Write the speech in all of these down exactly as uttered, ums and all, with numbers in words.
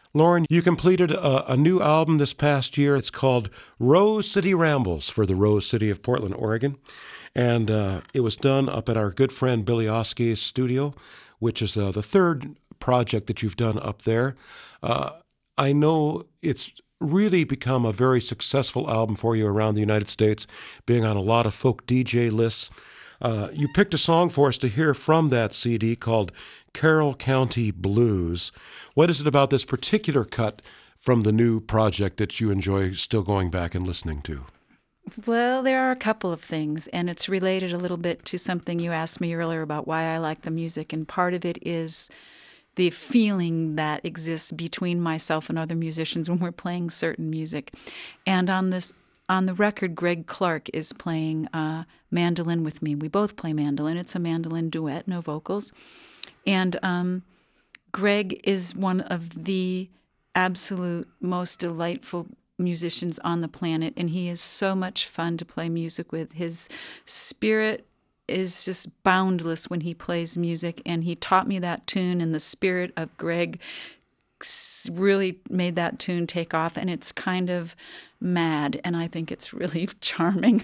Lauren, you completed a, a new album this past year. It's called Rose City Rambles for the Rose City of Portland, Oregon. And uh, it was done up at our good friend Billy Oskey's studio, which is uh, the third project that you've done up there. Uh, I know it's really become a very successful album for you around the United States, being on a lot of folk D J lists. Uh, you picked a song for us to hear from that C D called Carroll County Blues. What is it about this particular cut from the new project that you enjoy still going back and listening to? Well, there are a couple of things, and it's related a little bit to something you asked me earlier about why I like the music, and part of it is the feeling that exists between myself and other musicians when we're playing certain music. And on this on the record, Greg Clark is playing uh, mandolin with me. We both play mandolin. It's a mandolin duet, no vocals. And um, Greg is one of the absolute most delightful musicians on the planet, and he is so much fun to play music with. His spirit is just boundless when he plays music, and he taught me that tune, and the spirit of Greg really made that tune take off, and it's kind of mad, and I think it's really charming.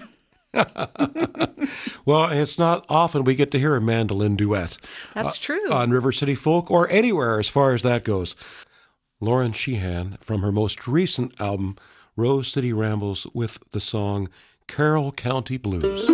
Well, it's not often we get to hear a mandolin duet. That's uh, true. On River City Folk or anywhere as far as that goes. Lauren Sheehan from her most recent album, Rose City Rambles, with the song Carroll County Blues.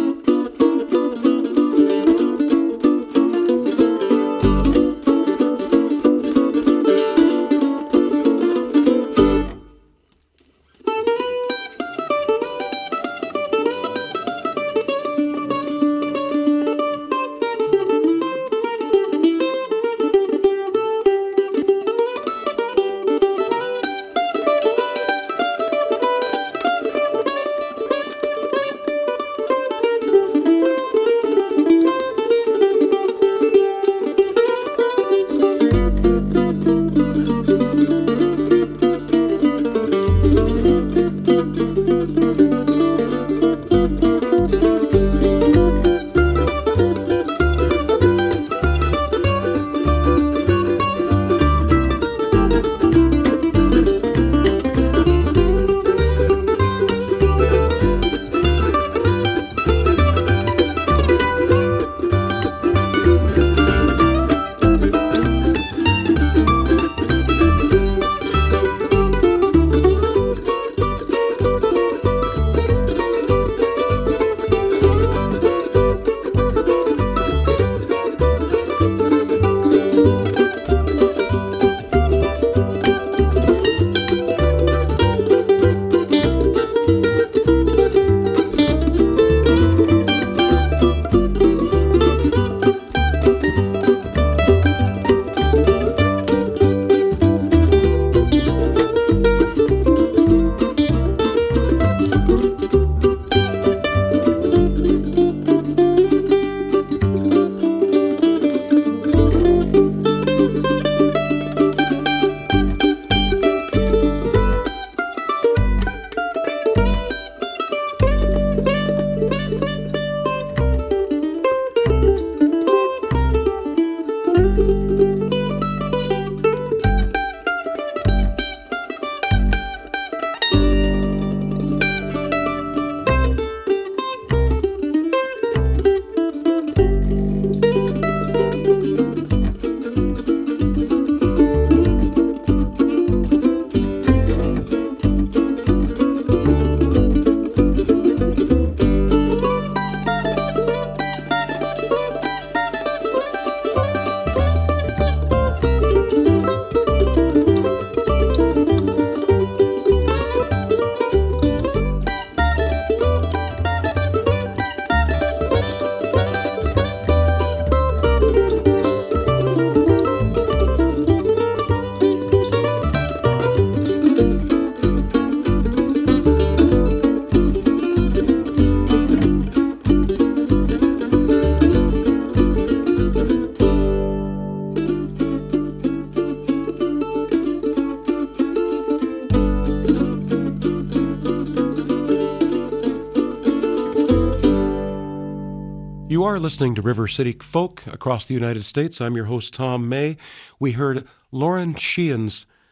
You are listening to River City Folk across the United States. I'm your host, Tom May. We heard Lauren Sheehan's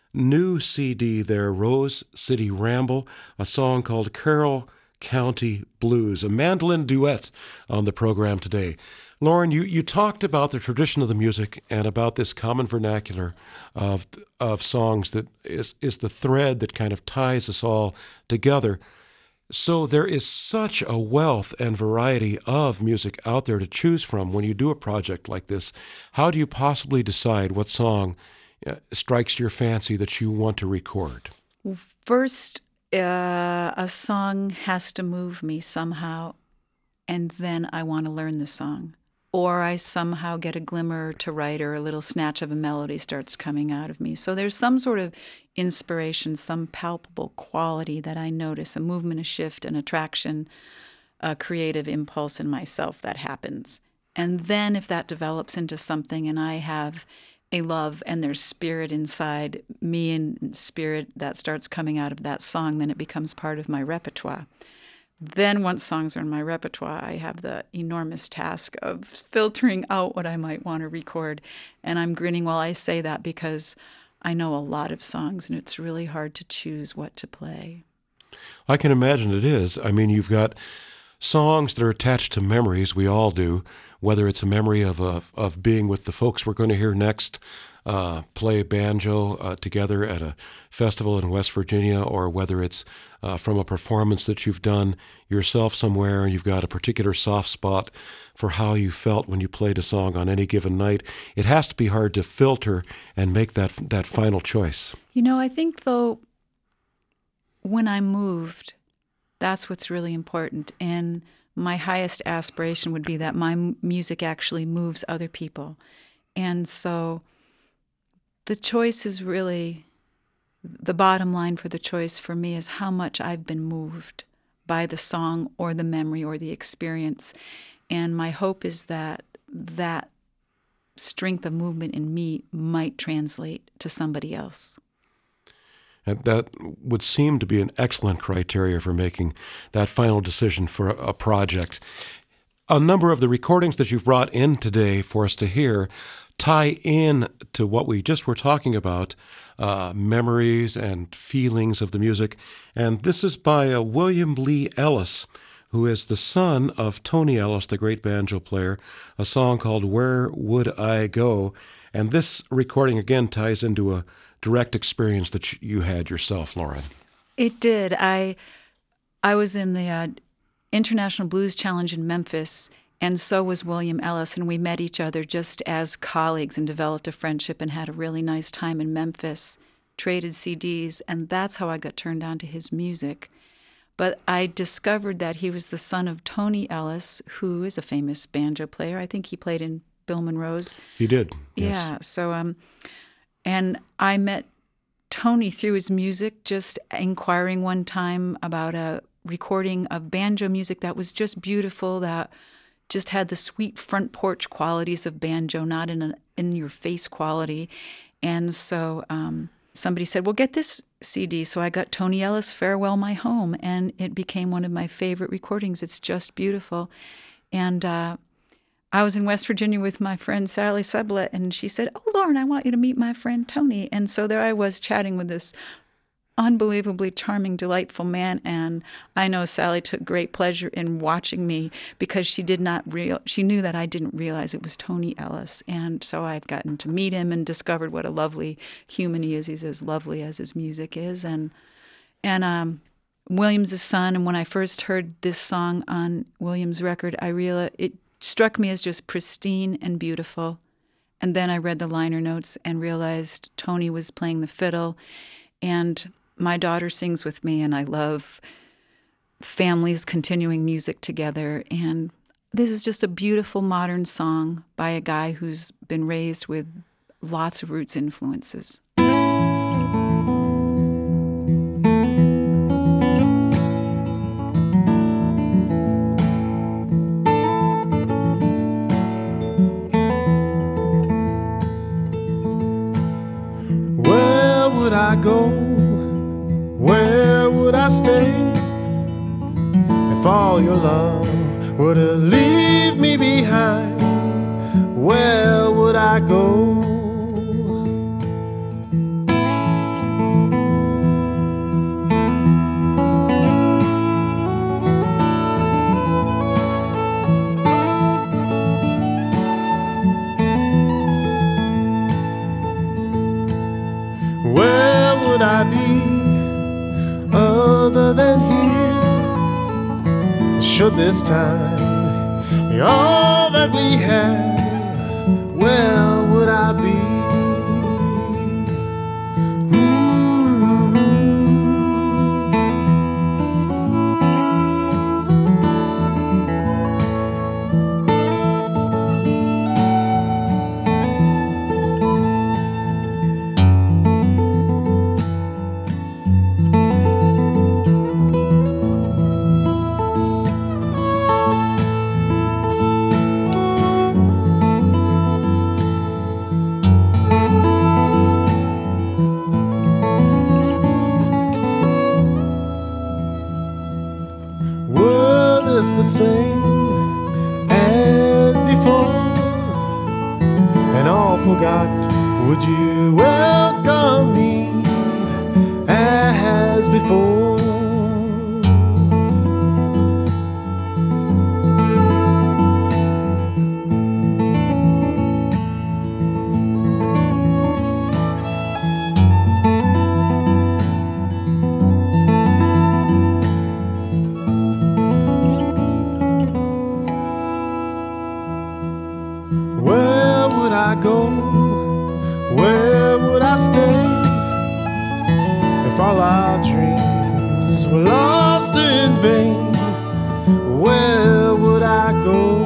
new C D there, Rose City Ramble, a song called Carroll County Blues, a mandolin duet on the program today. Lauren, you, you talked about the tradition of the music and about this common vernacular of of songs that is, is the thread that kind of ties us all together. So there is such a wealth and variety of music out there to choose from when you do a project like this. How do you possibly decide what song uh, strikes your fancy that you want to record? First, uh, a song has to move me somehow, and then I want to learn the song. Or I somehow get a glimmer to write, or a little snatch of a melody starts coming out of me. So there's some sort of inspiration, some palpable quality that I notice, a movement, a shift, an attraction, a creative impulse in myself that happens. And then if that develops into something and I have a love and there's spirit inside me and spirit that starts coming out of that song, then it becomes part of my repertoire. Then once songs are in my repertoire, I have the enormous task of filtering out what I might want to record. And I'm grinning while I say that because I know a lot of songs and it's really hard to choose what to play. I can imagine it is. I mean, you've got songs that are attached to memories. We all do, whether it's a memory of uh, of being with the folks we're going to hear next, uh, play banjo uh, together at a festival in West Virginia, or whether it's uh, from a performance that you've done yourself somewhere and you've got a particular soft spot for how you felt when you played a song on any given night. It has to be hard to filter and make that that final choice. You know, I think, though, when I'm moved, that's what's really important. And my highest aspiration would be that my m- music actually moves other people. And so the choice is really, the bottom line for the choice for me is how much I've been moved by the song or the memory or the experience. And my hope is that that strength of movement in me might translate to somebody else. And that would seem to be an excellent criteria for making that final decision for a project. A number of the recordings that you've brought in today for us to hear tie in to what we just were talking about, uh, memories and feelings of the music. And this is by uh, William Lee Ellis, who is the son of Tony Ellis, the great banjo player, a song called Where Would I Go? And this recording, again, ties into a direct experience that you had yourself, Lauren. It did. I I was in the uh, International Blues Challenge in Memphis, and so was William Ellis, and we met each other just as colleagues and developed a friendship and had a really nice time in Memphis, traded C Ds, and that's how I got turned on to his music. But I discovered that he was the son of Tony Ellis, who is a famous banjo player. I think he played in Bill Monroe's. He did, yes. Yeah, so... um. And I met Tony through his music, just inquiring one time about a recording of banjo music that was just beautiful, that just had the sweet front porch qualities of banjo, not in an in-your-face quality. And so um, somebody said, well, get this C D. So I got Tony Ellis, Farewell My Home, and it became one of my favorite recordings. It's just beautiful. And uh I was in West Virginia with my friend Sally Sublette, and she said, oh, Lauren, I want you to meet my friend Tony. And so there I was chatting with this unbelievably charming, delightful man. And I know Sally took great pleasure in watching me because she did not real she knew that I didn't realize it was Tony Ellis. And so I've gotten to meet him and discovered what a lovely human he is. He's as lovely as his music is. And and um, William's his son. And when I first heard this song on William's record, I realized it struck me as just pristine and beautiful. And then I read the liner notes and realized Tony was playing the fiddle. And my daughter sings with me, and I love families continuing music together. And this is just a beautiful modern song by a guy who's been raised with lots of roots influences. Would I go? Where would I stay? If all your love were to leave me behind, where would I go? where would I be other than here? Should this time be all that we have, where would I be? The same as before, and all forgot, would you welcome me as before? Go? Where would I stay if all our dreams were lost in vain? Where would I go?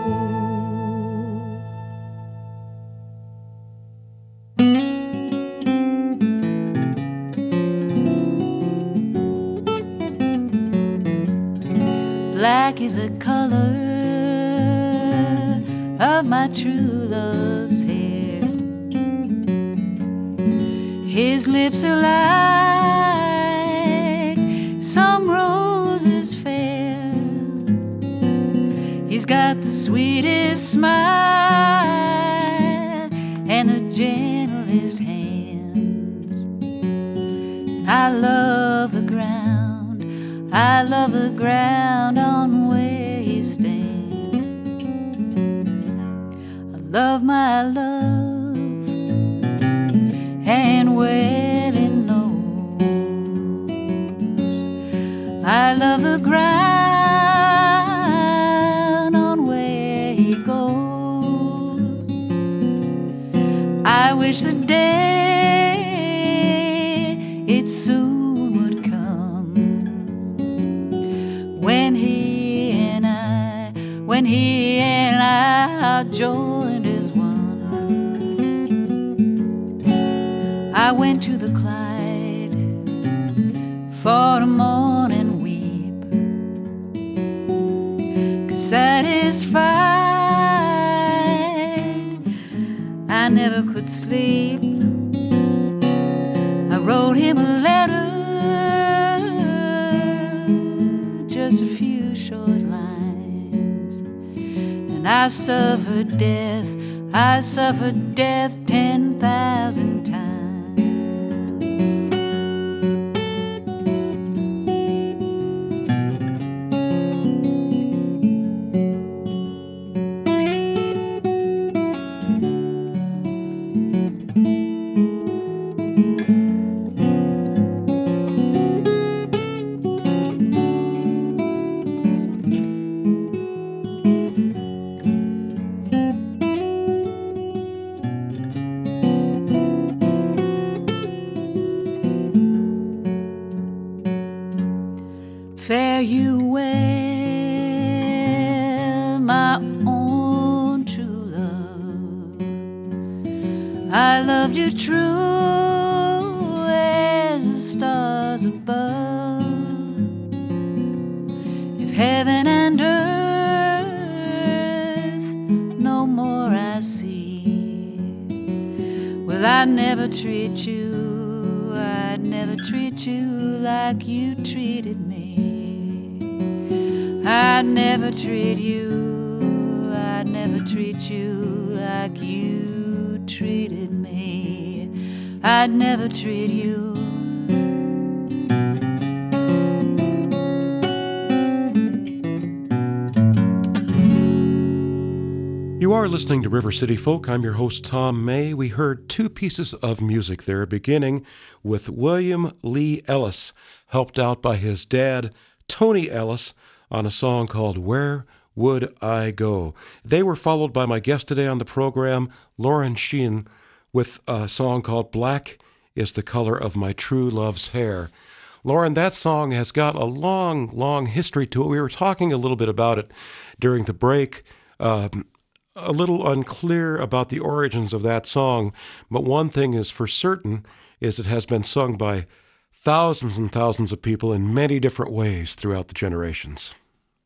Black is the color of my true love's hair. His lips are like some roses fair. He's got the sweetest smile and the gentlest hands. I love the ground, I love the ground on where he stands. Love my love, and well it knows. I love the ground on where he goes. I wish the day it soon would come when he and I, when he and I are joined as one. I went to the Clyde for the morning weep, 'cause satisfied I never could sleep. I wrote him a letter, just a few short lines, and I suffered death, I suffered death ten thousand times. Fare you well, my own true love. I loved you true as the stars above. If heaven and earth no more I see, well, I'd never treat you, I'd never treat you like you treated me. I'd never treat you, I'd never treat you like you treated me. I'd never treat you. You You are listening to River City Folk. I'm your host, Tom May. We heard two pieces of music there, beginning with William Lee Ellis, helped out by his dad, Tony Ellis, on a song called Where Would I Go? They were followed by my guest today on the program, Lauren Sheehan, with a song called Black is the Color of My True Love's Hair. Lauren, that song has got a long, long history to it. We were talking a little bit about it during the break. Um, a little unclear about the origins of that song, but one thing is for certain is it has been sung by thousands and thousands of people in many different ways throughout the generations.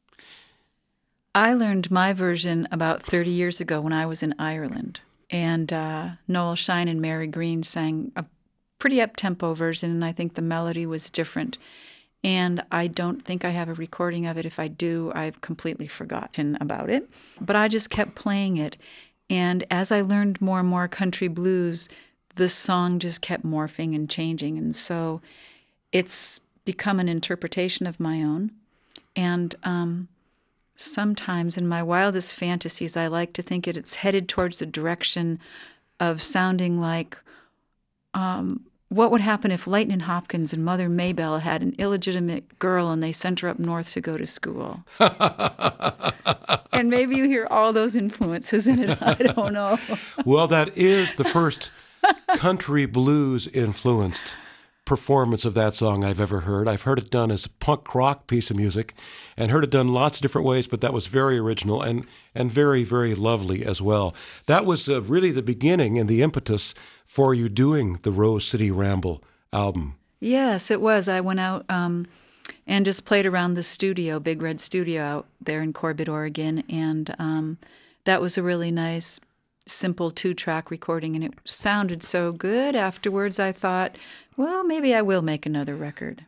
I learned my version about thirty years ago when I was in Ireland, and uh, Noel Shine and Mary Green sang a pretty up-tempo version, and I think the melody was different. And I don't think I have a recording of it. If I do, I've completely forgotten about it. But I just kept playing it. And as I learned more and more country blues, the song just kept morphing and changing. And so it's become an interpretation of my own. And um, sometimes in my wildest fantasies, I like to think it, it's headed towards the direction of sounding like um, what would happen if Lightnin' Hopkins and Mother Maybelle had an illegitimate girl and they sent her up north to go to school? And maybe you hear all those influences in it. I don't know. Well, that is the first country blues influenced performance of that song I've ever heard. I've heard it done as a punk rock piece of music and heard it done lots of different ways, but that was very original and, and very, very lovely as well. That was uh, really the beginning and the impetus for you doing the Rose City Ramble album. Yes, it was. I went out um, and just played around the studio, Big Red Studio out there in Corbett, Oregon, and um, that was a really nice, simple two-track recording, and it sounded so good. Afterwards, I thought, well, maybe I will make another record.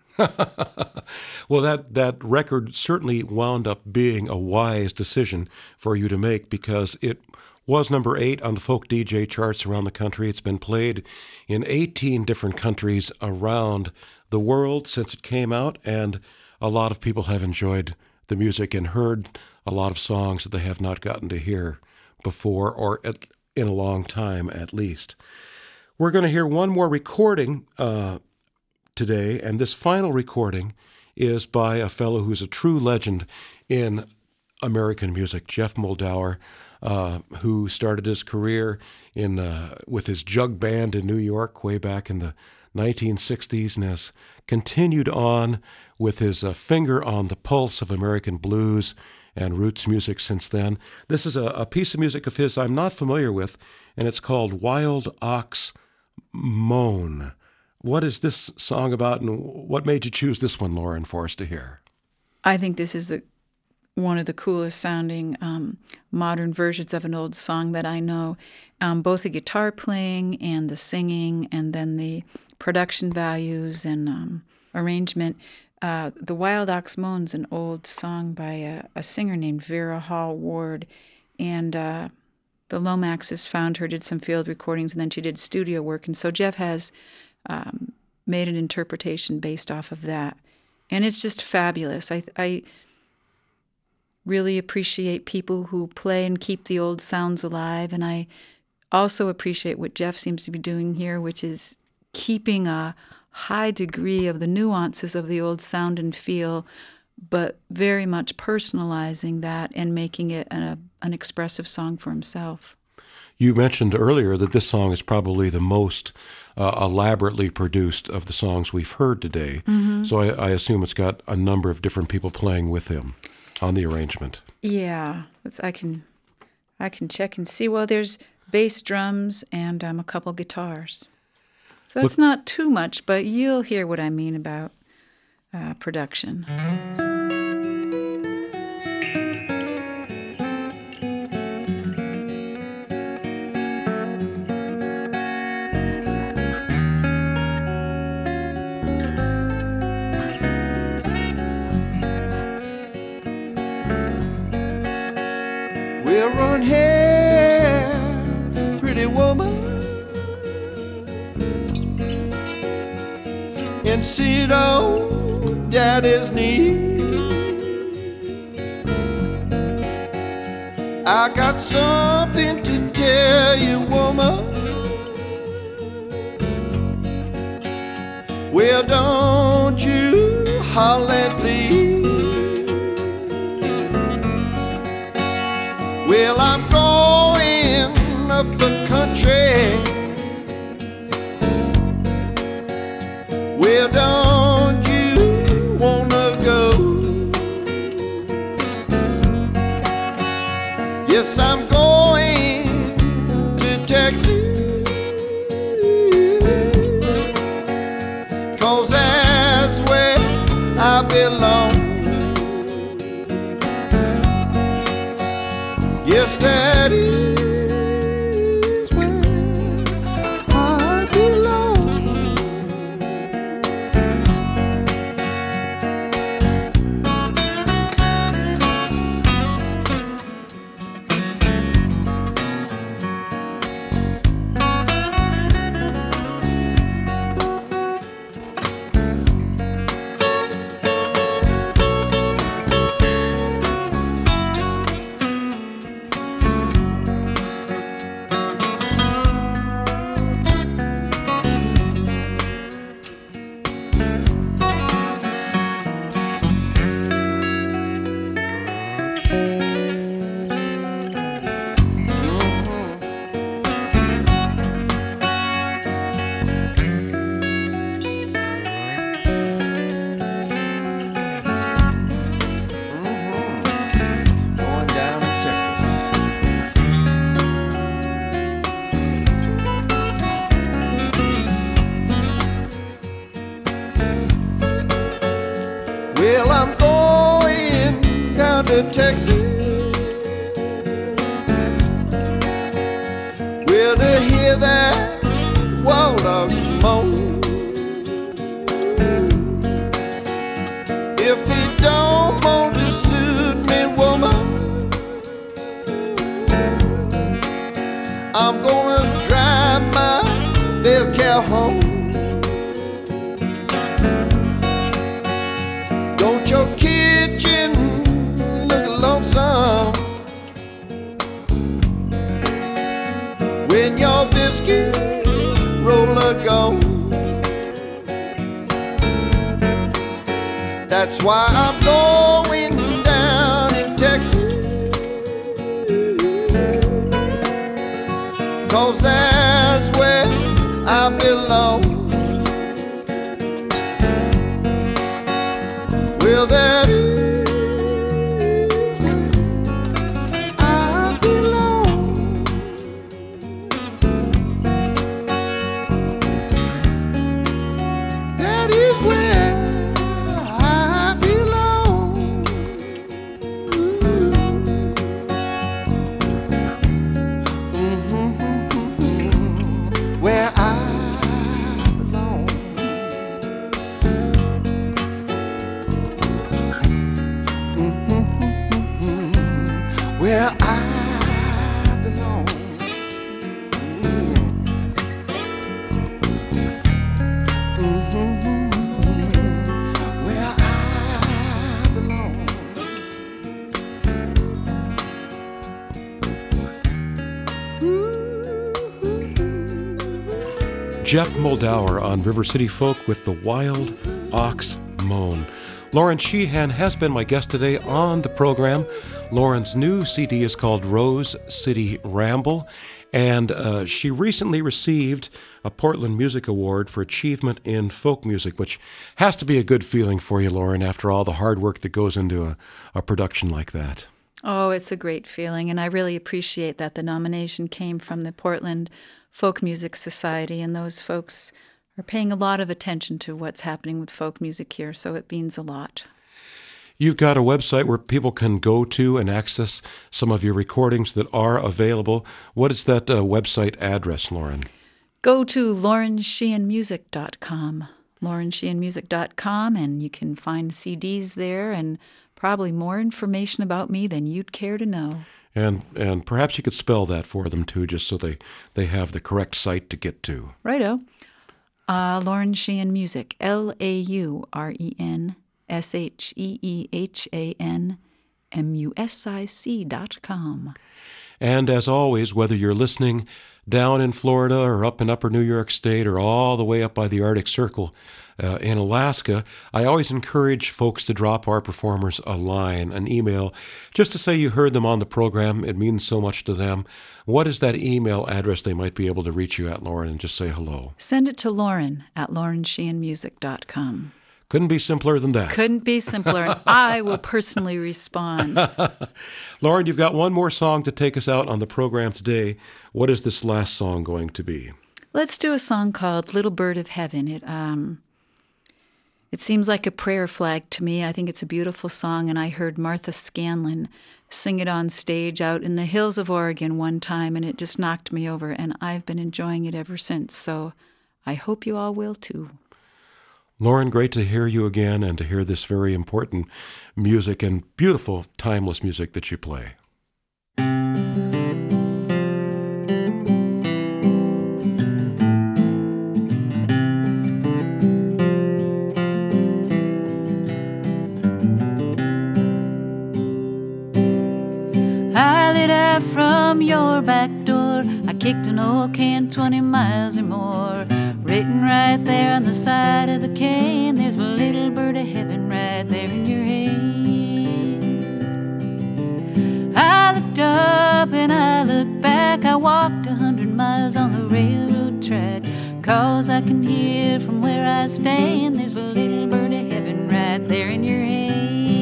Well, that, that record certainly wound up being a wise decision for you to make because it was number eight on the folk D J charts around the country. It's been played in eighteen different countries around the world since it came out, and a lot of people have enjoyed the music and heard a lot of songs that they have not gotten to hear before, or at, in a long time at least. We're going to hear one more recording uh, today, and this final recording is by a fellow who's a true legend in American music, Jeff Moldauer, uh, who started his career in uh, with his jug band in New York way back in the nineteen sixties and has continued on with his uh, finger on the pulse of American blues and roots music since then. This is a, a piece of music of his I'm not familiar with, and it's called Wild Ox Moan. What is this song about, and what made you choose this one, Lauren, for us to hear? I think this is the one of the coolest sounding um, modern versions of an old song that I know. Um, both the guitar playing and the singing, and then the production values and um, arrangement. Uh, the Wild Ox Moan's an old song by a, a singer named Vera Hall Ward, and uh, the Lomaxes found her, did some field recordings, and then she did studio work. And so Jeff has um, made an interpretation based off of that, and it's just fabulous. I, I really appreciate people who play and keep the old sounds alive, and I also appreciate what Jeff seems to be doing here, which is keeping a high degree of the nuances of the old sound and feel, but very much personalizing that and making it an, an expressive song for himself. You mentioned earlier that this song is probably the most uh, elaborately produced of the songs we've heard today. Mm-hmm. So I, I assume it's got a number of different people playing with him on the arrangement. Yeah, that's, I can I can check and see. Well, there's bass drums and um, a couple guitars. So it's not too much, but you'll hear what I mean about uh, production. Well, run here, pretty woman, and sit on daddy's knee. I got something to tell you, woman. Well, don't you holler, please. Well, I'm going up the country. Well, don't you wanna go? Yes, I'm going to Texas, 'cause that's where I belong. Yes, that is where I belong. Going down to Texas. Well, I'm going down to Texas. Well, to hear that wild dog moan. If he don't want to suit me, woman, I'm gonna drive my bell cow home. Don't your kitchen look lonesome when your biscuit roller gone? That's why I'm going down in Texas, 'cause that's where I belong. Well, that is where I belong. That is where I belong. Mm-hmm. Where I belong. Where I belong. Mm-hmm. Where I belong. Jeff Moldauer on River City Folk with the Wild Ox Moan. Lauren Sheehan has been my guest today on the program. Lauren's new C D is called Rose City Ramble, and uh, she recently received a Portland Music Award for Achievement in Folk Music, which has to be a good feeling for you, Lauren, after all the hard work that goes into a, a production like that. Oh, it's a great feeling, and I really appreciate that the nomination came from the Portland Folk Music Society, and those folks are paying a lot of attention to what's happening with folk music here, so it means a lot. You've got a website where people can go to and access some of your recordings that are available. What is that uh, website address, Lauren? Go to lauren sheehan music dot com, lauren sheehan music dot com, and you can find C Ds there and probably more information about me than you'd care to know. And and perhaps you could spell that for them, too, just so they, they have the correct site to get to. Righto. Uh, Lauren Sheehan Music, L A U R E N S H E E H A N M U S I C dot com. And as always, whether you're listening down in Florida or up in upper New York State or all the way up by the Arctic Circle uh, in Alaska, I always encourage folks to drop our performers a line, an email, just to say you heard them on the program. It means so much to them. What is that email address they might be able to reach you at, Lauren, and just say hello? Send it to Lauren at lauren sheehan music dot com. Couldn't be simpler than that. Couldn't be simpler, and I will personally respond. Lauren, you've got one more song to take us out on the program today. What is this last song going to be? Let's do a song called Little Bird of Heaven. It um, it seems like a prayer flag to me. I think it's a beautiful song, and I heard Martha Scanlon sing it on stage out in the hills of Oregon one time, and it just knocked me over, and I've been enjoying it ever since. So I hope you all will too. Lauren, great to hear you again and to hear this very important music and beautiful, timeless music that you play. I lit out from your back door. I kicked an old can twenty miles or more. Written right there on the side of the can, there's a little bird of heaven right there in your hand. I looked up and I looked back. I walked a hundred miles on the railroad track, 'cause I can hear from where I stand, there's a little bird of heaven right there in your hand.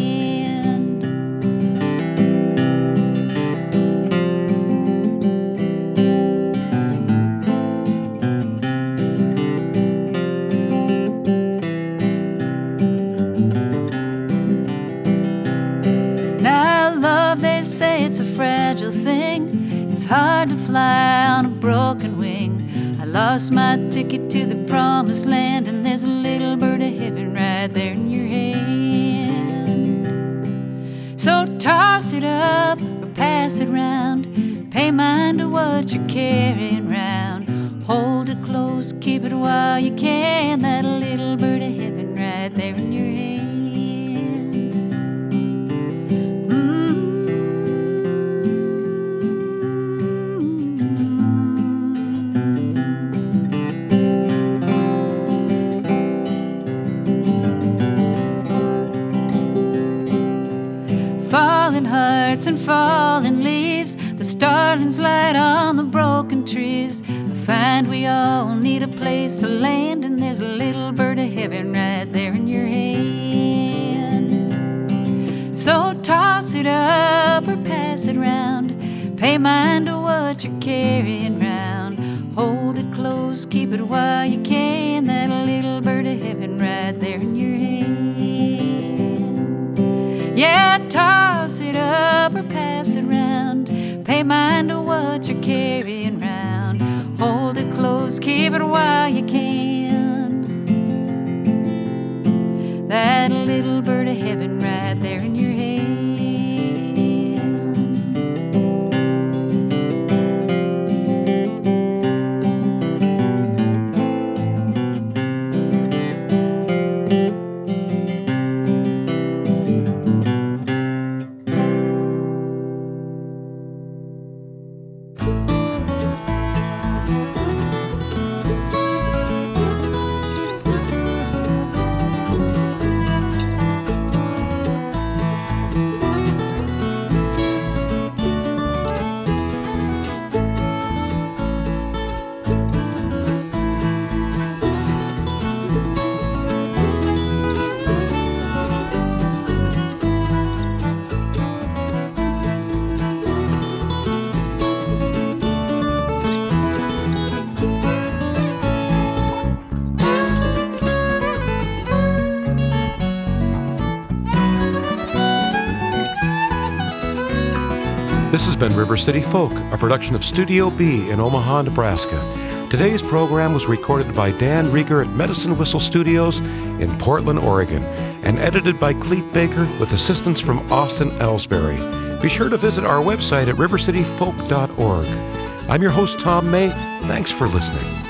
It's a fragile thing. It's hard to fly on a broken wing. I lost my ticket to the promised land, and there's a little bird of heaven right there in your hand. So toss it up or pass it round. Pay mind to what you're carrying round. Hold it close, keep it while you can. That little bird of heaven right there in your hand. Falling hearts and falling leaves, the starlings light on the broken trees. I find we all need a place to land, and there's a little bird of heaven right there in your hand. So toss it up or pass it round. Pay mind to what you're carrying round. Hold it close, keep it while you can. That little bird of heaven right there in your hand. Yeah, toss it up or pass it round. Pay mind to what you're carrying round. Hold it close, keep it while you can. That little bird of heaven right there in your hand. This has been River City Folk, a production of Studio B in Omaha, Nebraska. Today's program was recorded by Dan Rieger at Medicine Whistle Studios in Portland, Oregon, and edited by Cleet Baker with assistance from Austin Ellsbury. Be sure to visit our website at river city folk dot org. I'm your host, Tom May. Thanks for listening.